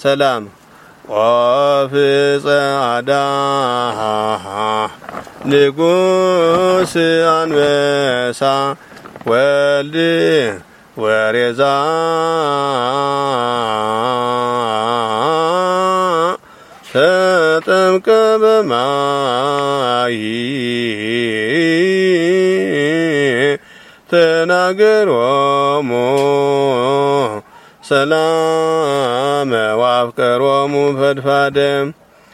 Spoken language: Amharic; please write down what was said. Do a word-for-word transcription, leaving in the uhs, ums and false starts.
ሰላም ወፍ ጸዓዳ ንጉስ አንበሳ ወልድ ወሬዛ ተጠምቀ በማይ ተናገሮሙ ሰላም ወአፍቀሮሙ ፈድፋደ